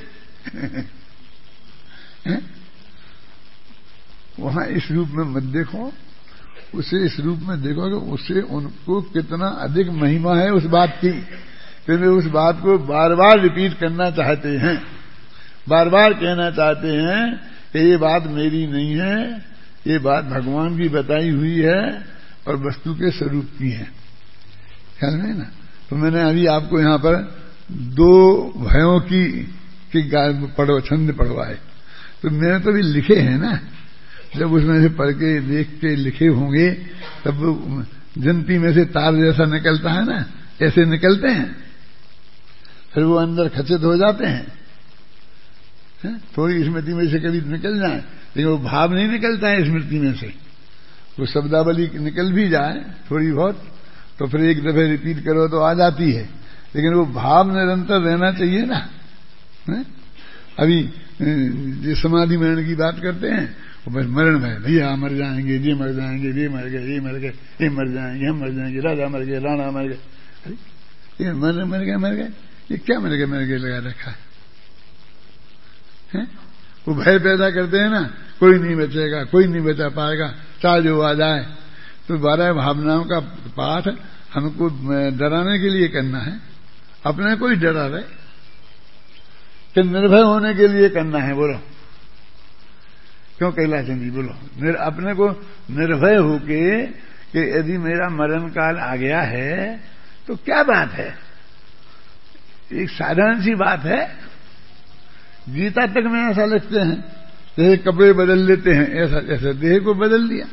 वहां इस रूप में मत देखो, उसे इस रूप में देखो कि उससे उनको कितना अधिक महिमा है उस बात की, फिर वे उस बात को बार बार रिपीट करना चाहते हैं, बार बार कहना चाहते हैं कि ये बात मेरी नहीं है, ये बात भगवान की बताई हुई है और वस्तु के स्वरूप की है। ख्याल में ना। तो मैंने अभी आपको यहां पर दो भयों की की पढ़ो छंद पढ़वाए, तो मैंने तो भी लिखे हैं ना, जब उसमें से पढ़ के देख के लिखे होंगे तब जंती में से तार जैसा निकलता है ना, ऐसे निकलते हैं, फिर वो अंदर खचित हो जाते हैं, है? थोड़ी स्मृति में से कभी निकल जाए, लेकिन वो भाव नहीं निकलता है स्मृति में से। वो शब्दावली निकल भी जाए थोड़ी बहुत तो फिर एक दफे रिपीट करो तो आ जाती है, लेकिन वो भाव निरंतर रहना चाहिए ना। है? अभी जो समाधि मरण की बात करते हैं, वो बस मरण है, भैया मर जाएंगे, ये मर जाएंगे, ये मर गए, ये मर गए, ये मर जाएंगे, हम मर जाएंगे, राजा मर गए, राणा मर गए, अरे ये मर मर गए मर गए ये क्या मर गए मर गए लगा रखा है, है? वो भय पैदा करते हैं ना, कोई नहीं बचेगा, कोई नहीं बचा पाएगा, चाहे जो आ जाए। तो बारह भावनाओं का पाठ हमको डराने के लिए करना है, अपने को ही डरा रहे कि निर्भय होने के लिए करना है। बोलो क्यों कैलाश जी, बोलो निर, अपने को निर्भय होके कि यदि मेरा मरण काल आ गया है तो क्या बात है, एक साधारण सी बात है। गीता तक में ऐसा लिखते हैं, जैसे कपड़े बदल लेते हैं, ऐसा ऐसा देह को बदल दिया।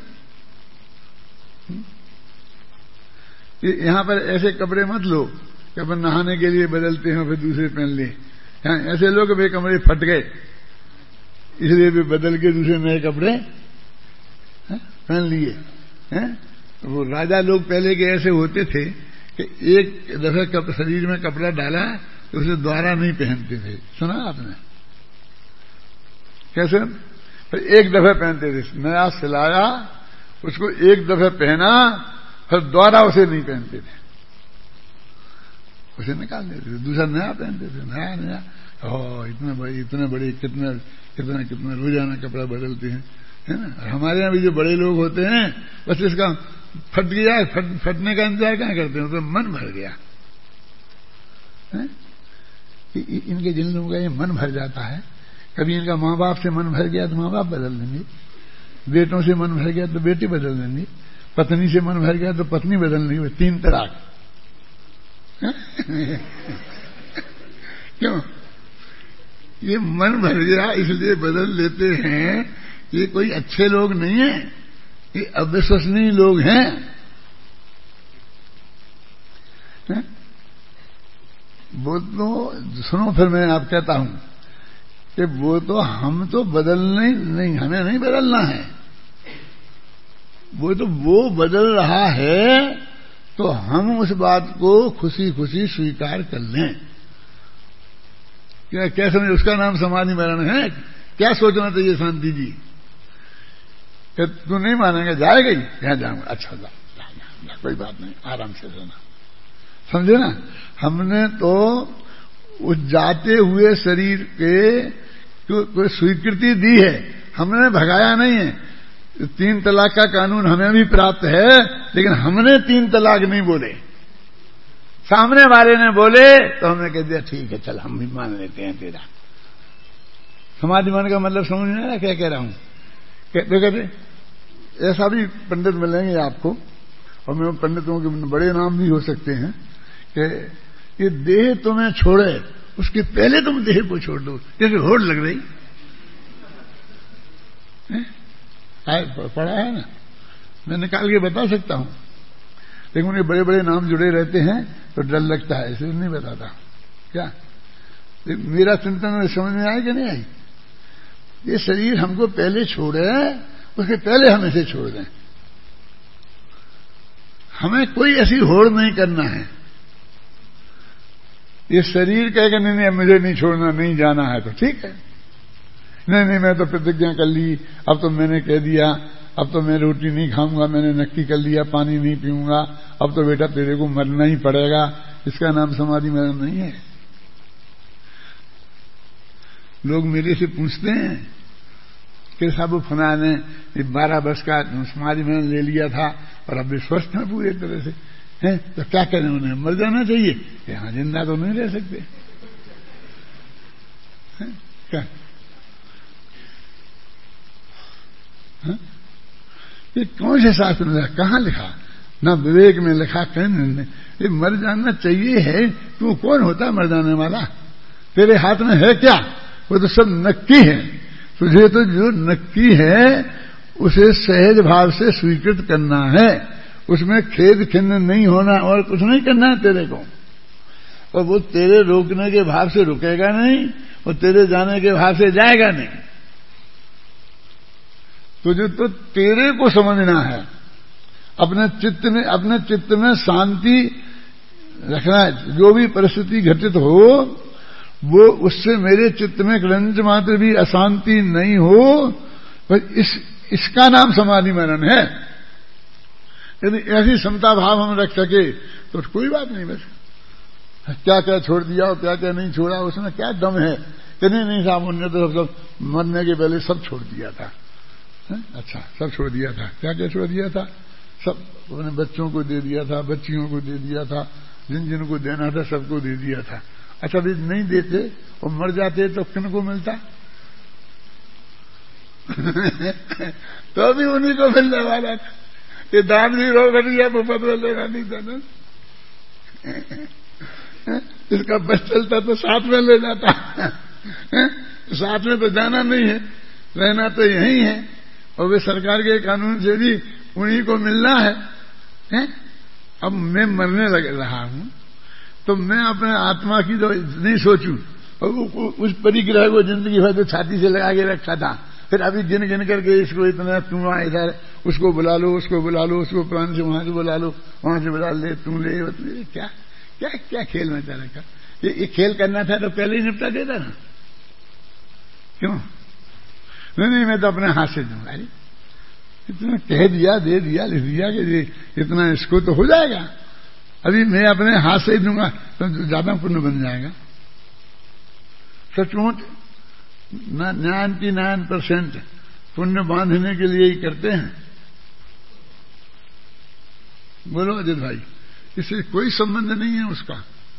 यहां पर ऐसे कपड़े मत लो कि अपन नहाने के लिए बदलते हैं फिर दूसरे पहन ले, यहां ऐसे लोग वे कपड़े फट गए इसलिए वे बदल के दूसरे नए कपड़े पहन लिए हैं। वो राजा लोग पहले के ऐसे होते थे कि एक दफे कप, शरीर में कपड़ा डाला तो उसे दोबारा नहीं पहनते थे, सुना आपने? कैसे? फिर एक दफे पहनते थे, नया सिलाया उसको एक दफे पहना फिर दोबारा उसे नहीं पहनते थे, उसे निकाल देते थे, दूसरा नया पहनते थे, नया नया। ओ इतने बड़े इतने बड़े कितने कितना कितना रोजाना कपड़ा बदलते हैं, है ना। हमारे यहाँ भी जो बड़े लोग होते हैं बस इसका फट गया, फट, फटने का इंतजार कहां करते हैं, तो मन भर गया है? इनके जिन लोगों का ये मन भर जाता है, कभी इनका माँ बाप से मन भर गया तो माँ बाप बदल देंगे, बेटों से मन भर गया तो बेटी बदल देंगे, पत्नी से मन भर गया तो पत्नी बदल देंगे, तीन तलाक। क्यों? ये मन भर गया इसलिए बदल लेते हैं। ये कोई अच्छे लोग नहीं है, ये अविश्वसनीय लोग हैं, है? वो तो सुनो, फिर मैं आप कहता हूं कि वो तो हम तो बदलने नहीं, हमें नहीं बदलना है, वो तो वो बदल रहा है तो हम उस बात को खुशी खुशी स्वीकार कर लें। क्या क्या समझे? उसका नाम समाधि मरण है। क्या सोचना चाहिए शांति जी कि तू नहीं मानेंगे, जाएगा ही, यहां जाऊंगा, अच्छा जा, जा, जा, जा, कोई बात नहीं, आराम से रहना, समझे ना। हमने तो उस जाते हुए शरीर के कोई स्वीकृति दी है, हमने भगाया नहीं है। तीन तलाक का कानून हमें भी प्राप्त है, लेकिन हमने तीन तलाक नहीं बोले, सामने वाले ने बोले तो हमने कह दिया ठीक है चल हम भी मान लेते हैं तेरा। समाधि मान का मतलब समझ में आया क्या कह रहा हूं? कहते कहते ऐसा भी पंडित मिलेंगे आपको, और मैं पंडितों के बड़े नाम भी हो सकते हैं कि ये देह तुम्हें छोड़े उसके पहले तुम देह को छोड़ दो, जैसे होड़ लग रही है? पढ़ा है ना, मैं निकाल के बता सकता हूं, लेकिन उनके बड़े बड़े नाम जुड़े रहते हैं तो डर लगता है, इसलिए नहीं बताता। क्या मेरा चिंतन समझ में आए कि नहीं आई? ये शरीर हमको पहले छोड़े, उसके पहले हम इसे छोड़ दें। हमें कोई ऐसी होड़ नहीं करना है। ये शरीर कहेगा नहीं नहीं मुझे नहीं छोड़ना, नहीं जाना है, तो ठीक है। नहीं नहीं मैं तो प्रतिज्ञा कर ली, अब तो मैंने कह दिया, अब तो मैं रोटी नहीं खाऊंगा, मैंने नक्की कर लिया, पानी नहीं पीऊंगा, अब तो बेटा तेरे को मरना ही पड़ेगा। इसका नाम समाधि मरण नहीं है। लोग मेरे से पूछते हैं कि साहब फना ने बारह वर्ष का समाधि मरण ले लिया था और अब स्वस्थ है पूरे तरह से, हैं तो क्या करें, उन्हें मर जाना चाहिए? यहां जिंदा तो नहीं रह सकते हैं? क्या है? ये कौन से शास्त्र में लिखा, कहां लिखा? ना विवेक में लिखा, कहीं नहीं। ये मर जाना चाहिए है, तू कौन होता मर जाने वाला? तेरे हाथ में है क्या? वो तो सब नक्की है। तुझे तो जो नक्की है उसे सहज भाव से स्वीकृत करना है, उसमें खेद खिन्न नहीं होना और कुछ नहीं करना है तेरे को। और वो तेरे रोकने के भाव से रुकेगा नहीं और तेरे जाने के भाव से जाएगा नहीं। तुझे तो तेरे को समझना है, अपने चित्त में अपने चित्त में शांति रखना है। जो भी परिस्थिति घटित हो वो उससे मेरे चित्त में क्रंच मात्र भी अशांति नहीं हो, पर इस इसका नाम समाधि मरण है। यदि ऐसी समता भाव हम रख सके तो कोई बात नहीं। बस क्या क्या छोड़ दिया और क्या क्या नहीं छोड़ा, उसमें क्या दम है कि नहीं नहीं साहब उन्होंने तो सब मरने के पहले सब छोड़ दिया था। है? अच्छा सब छोड़ दिया था, क्या क्या छोड़ दिया था? सब अपने बच्चों को दे दिया था, बच्चियों को दे दिया था, जिन जिनको देना था सबको दे दिया था। अच्छा भी नहीं देते और मर जाते तो किन को मिलता? तो भी उन्हीं को मिलने वाला था। ये दान भी रो कर दिया वो पत्र लेना नहीं था ना। इसका बस चलता तो साथ में ले जाता। साथ में तो जाना नहीं है, रहना तो यही है। और वे सरकार के कानून से भी उन्हीं को मिलना है, है? अब मैं मरने लग रहा हूं तो मैं अपने आत्मा की तो नहीं सोचूं, और उस परिग्रह को जिंदगी भर तो छाती से लगा के रखा था, फिर अभी गिन गिन करके इसको इतना तू आ इधर, उसको बुला लो, उसको बुला लो, उसको प्राण से वहां से बुला लो, वहां से बुला ले, तू ले, ले क्या क्या क्या खेल में चला रखा? ये, ये खेल करना था तो पहले ही निपटा देता ना, क्यों? नहीं नहीं मैं तो अपने हाथ से दूंगा। अरे इतना कह दिया, दे दिया, लिख दिया कि इतना इसको तो हो जाएगा, अभी मैं अपने हाथ से ही दूंगा तो ज्यादा पुण्य बन जाएगा। सचमुच नाइन्टी नाइन परसेंट पुण्य बांधने के लिए ही करते हैं। बोलो अजित भाई, इससे कोई संबंध नहीं है उसका,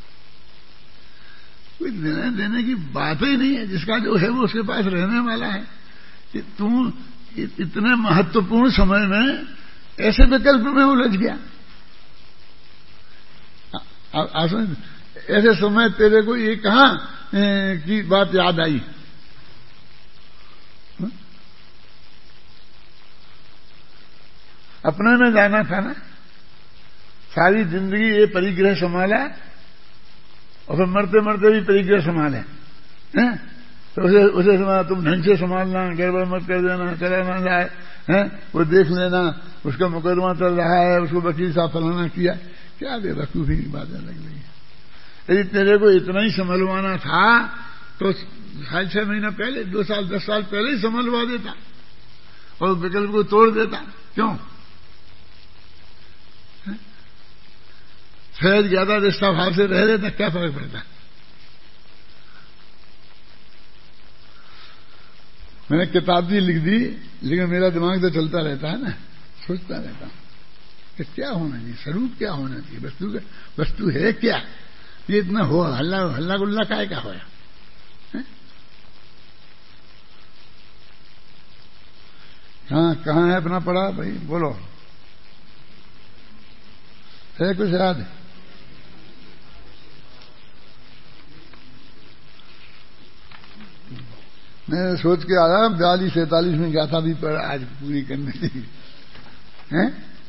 कोई देने देने की बात ही नहीं है। जिसका जो है वो उसके पास रहने वाला है। कि तू इतने महत्वपूर्ण समय में ऐसे विकल्प में उलझ गया। ऐसे समय तेरे को ये कहां की बात याद आई? अपने में जाना था ना, सारी जिंदगी ये परिग्रह संभाला और फिर मरते मरते भी परिग्रह संभाले हैं, तो उसे उसे संभाला, तुम ढंग से संभालना, गड़बड़ मत कर देना, चला ना जाए, हैं वो देख लेना, उसका मुकदमा चल रहा है, उसको वकील साहब फलाना किया, क्या बेवकूफी की बातें लग रही है। यदि तेरे को इतना ही संभलवाना था तो साढ़े छह महीना पहले, दो साल दस साल पहले ही संभलवा देता और विकल्प को तोड़ देता। क्यों? सहज ज्यादा रिश्ता भाव से रह देता, क्या फर्क पड़ता? मैंने किताब भी लिख दी, लेकिन मेरा दिमाग तो चलता रहता है ना, सोचता रहता हूं कि क्या होना चाहिए, स्वरूप क्या होना चाहिए, वस्तु का वस्तु है क्या? ये इतना हो हल्ला हल्ला गुल्ला काय का होया है? हाँ कहाँ है अपना पड़ा भाई, बोलो, है कुछ याद? मैं सोच के आया बयालीस सैतालीस में गाथा भी पर आज पूरी करने की है।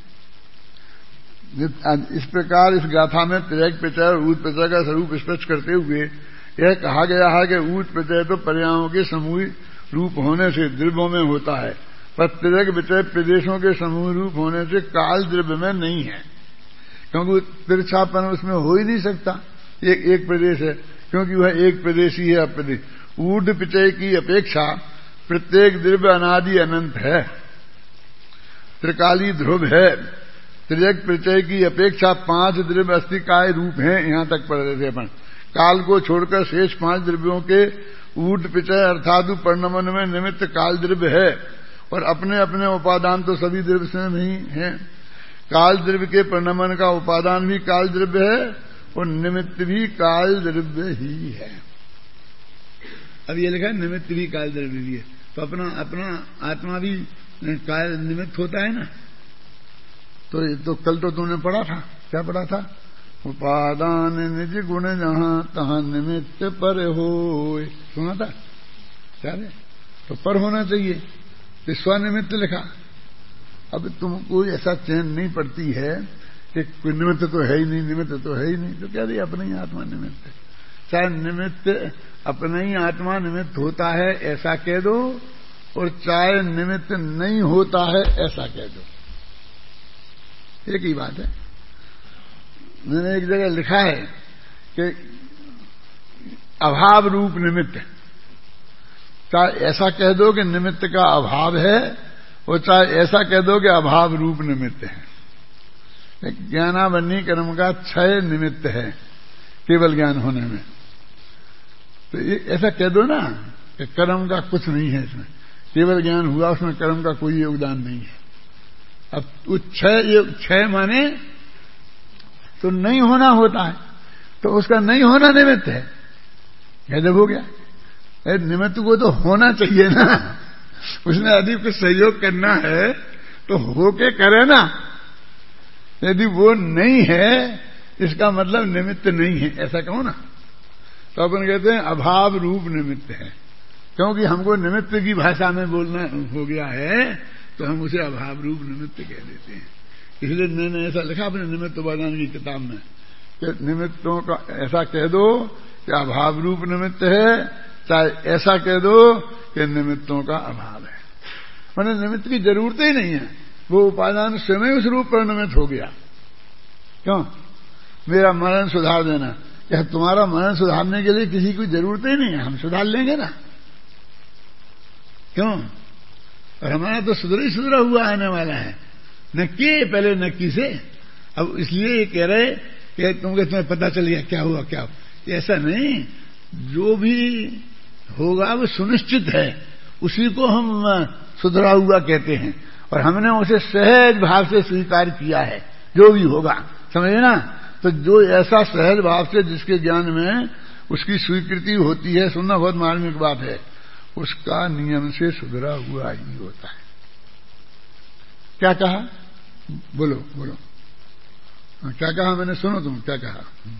इस प्रकार इस गाथा में तिर्यक प्रत्यय और ऊत प्रत्यय का स्वरूप स्पष्ट करते हुए यह कहा गया है कि ऊत प्रत्यय तो पर्यायों के समूह रूप होने से द्रव्यों में होता है, पर तिर्यक प्रत्यय प्रदेशों के समूह रूप होने से काल द्रव्य में नहीं है, क्योंकि तिरछापन उसमें हो ही नहीं सकता। एक एक प्रदेश है, क्योंकि वह एक प्रदेशी है अप्रदेश। ऊर्ध प्रत्यय की अपेक्षा प्रत्येक द्रव्य अनादि अनंत है, त्रिकाली ध्रुव है। तिर्यक प्रत्यय की अपेक्षा पांच द्रव्य अस्तिकाय रूप हैं, यहां तक पढ़ रहे थे अपन। काल को छोड़कर शेष पांच द्रव्यों के ऊर्ध प्रत्यय अर्थात परिणमन में निमित्त काल द्रव्य है, और अपने अपने उपादान तो सभी द्रव्य से नहीं है। काल द्रव्य के परिणमन का उपादान भी काल द्रव्य है और निमित्त भी काल द्रव्य ही है। अब ये लिखा है निमित्त भी काल द्रव्य भी है, तो अपना अपना आत्मा भी काल निमित्त होता है ना। तो तो कल तो तूने पढ़ा था, क्या पढ़ा था? उपादान निज गुण जहां तहां निमित्त पर हो, सुना था क्या है? तो पर होना चाहिए, तो स्वनिमित्त लिखा। अब तुमको ऐसा चैन नहीं पड़ती है कि कोई निमित्त तो है ही नहीं, निमित्त तो है ही नहीं, तो कह रही अपना ही आत्मा निमित्त है। चाहे निमित्त अपना ही आत्मा निमित्त होता है ऐसा कह दो, और चाहे निमित्त नहीं होता है ऐसा कह दो, एक ही बात है। मैंने एक जगह लिखा है कि अभाव रूप निमित्त, चाहे ऐसा कह दो कि निमित्त का अभाव है, और चाहे ऐसा कह दो कि अभाव रूप निमित्त है। ज्ञानावन्नी कर्म का क्षय निमित्त है केवल ज्ञान होने में, तो ये ऐसा कह दो ना कि कर्म का कुछ नहीं है इसमें, केवल ज्ञान हुआ उसमें कर्म का कोई योगदान नहीं है। अब क्षय क्षय माने तो नहीं होना होता है, तो उसका नहीं होना निमित्त है। कह दे हो गया, निमित्त को तो होना चाहिए ना, उसने यदि कुछ सहयोग करना है तो होके करे ना। यदि वो नहीं है इसका मतलब निमित्त नहीं है, ऐसा कहो ना। तो अपन कहते हैं अभाव रूप निमित्त है, क्योंकि हमको निमित्त की भाषा में बोलना हो गया है तो हम उसे अभाव रूप निमित्त कह देते हैं। इसलिए मैंने ऐसा लिखा अपने निमित्त उपादान की किताब में कि निमित्तों का ऐसा कह दो कि अभाव रूप निमित्त है, चाहे ऐसा कह दो कि निमित्तों का अभाव है। मैंने निमित्त की जरूरत ही नहीं है, वो उपादान स्वयं उस रूप पर निमित्त हो गया। क्यों? मेरा मरण सुधार देना, क्या तुम्हारा मरण सुधारने के लिए किसी की जरूरत ही नहीं है, हम सुधार लेंगे ना। क्यों? और हमारा तो सुधरा ही सुधरा हुआ आने वाला है, नक्की पहले नक्की से। अब इसलिए ये कह रहे कि तुमको तुम्हें पता चल गया क्या हुआ क्या हुआ, ऐसा नहीं। जो भी होगा वो सुनिश्चित है, उसी को हम सुधरा हुआ कहते हैं, और हमने उसे सहज भाव से स्वीकार किया है। जो भी होगा, समझे ना। तो जो ऐसा सहज भाव से जिसके ज्ञान में उसकी स्वीकृति होती है, सुनना बहुत मार्मिक बात है, उसका नियम से सुधरा हुआ ही होता है। क्या कहा? बोलो बोलो, क्या कहा मैंने? सुनो तुम क्या कहा।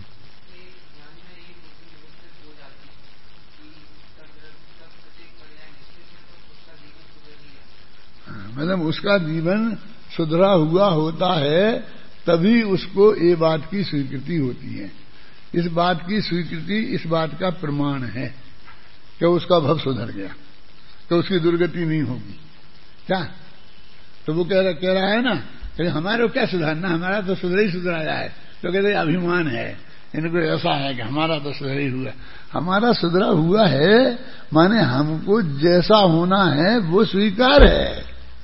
मतलब उसका जीवन सुधरा हुआ होता है, तभी उसको ये बात की स्वीकृति होती है। इस बात की स्वीकृति इस बात का प्रमाण है कि उसका भव सुधर गया, तो उसकी दुर्गति नहीं होगी। क्या? तो वो कह रहा, कह रहा है ना कि हमारे को क्या सुधारना, हमारा तो सुधर ही सुधराया है। तो कहते अभिमान है इनको, ऐसा है कि हमारा तो सुधर ही हुआ। हमारा सुधरा हुआ है माने हमको जैसा होना है वो स्वीकार है,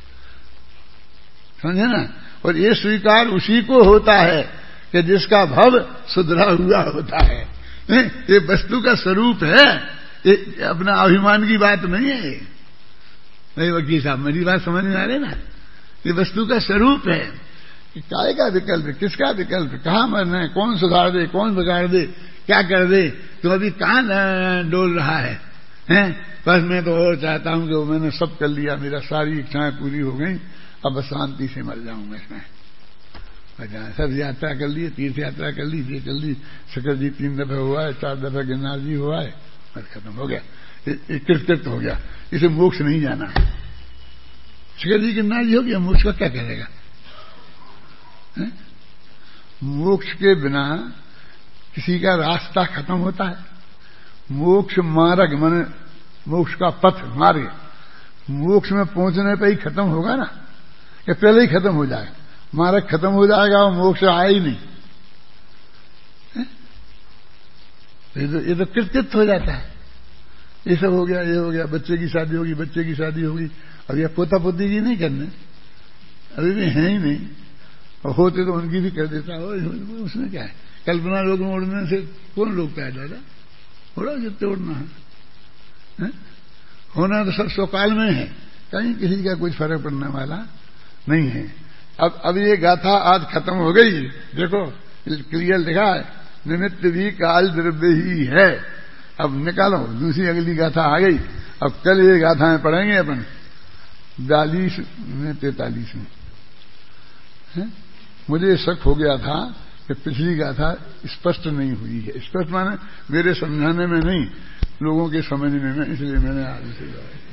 समझे ना। और ये स्वीकार उसी को होता है कि जिसका भव सुधरा हुआ होता है। ये वस्तु का स्वरूप है, ये अपना अभिमान की बात नहीं है। भाई वकील साहब मेरी बात समझ में आ रही ना, ये वस्तु का स्वरूप है। काय का विकल्प, किसका विकल्प, कहाँ मरना है, कौन सुधार दे, कौन बिगाड़ दे, क्या कर दे, तो अभी कहाँ डोल रहा है, हैं? बस मैं तो और चाहता हूं कि वो मैंने सब कर लिया, मेरा सारी इच्छाएं पूरी हो गई, अब बस शांति से मर जाऊंगा इसमें। सब यात्रा कर ली, तीर्थ यात्रा कर ली, ये कर ली, शकर जी तीन दफे हुआ है, चार दफे गिरनार जी हुआ है, बस खत्म हो गया। कृतकृत हो गया, इसे मोक्ष नहीं जाना। शिखर जी की नाजी हो गया, मोक्ष का क्या करेगा? है? मोक्ष के बिना किसी का रास्ता खत्म होता है? मोक्ष मार्ग माने मोक्ष का पथ मार्ग मोक्ष में पहुंचने पर ही खत्म होगा ना, या पहले ही खत्म हो जाएगा? मार्ग खत्म हो जाएगा और मोक्ष आया ही नहीं। ये तो, ये तो कृतकृत हो जाता है। ये सब हो गया, ये हो गया, बच्चे की शादी होगी, बच्चे की शादी होगी, अब यह पोता पोती की नहीं करने, अभी भी है ही नहीं, और होते तो उनकी भी कर देता हो, उसमें क्या है? कल्पना लोग में उड़ने से कौन लोग पैदा है? उड़ो जितने उड़ना है, है? होना तो सब स्वकाल में है, कहीं किसी का कुछ फर्क पड़ने वाला नहीं है। अब अब ये गाथा आज खत्म हो गई, देखो क्लियर लिखा है, निमित्त भी काल द्रव्य ही है। अब निकालो दूसरी अगली गाथा आ गई। अब कल ये गाथाएं पढ़ेंगे अपन बयालीस में तैतालीस में। है? मुझे शक हो गया था कि पिछली गाथा स्पष्ट नहीं हुई है। स्पष्ट माने मेरे समझाने में नहीं, लोगों के समझने में, इसलिए मैंने आज से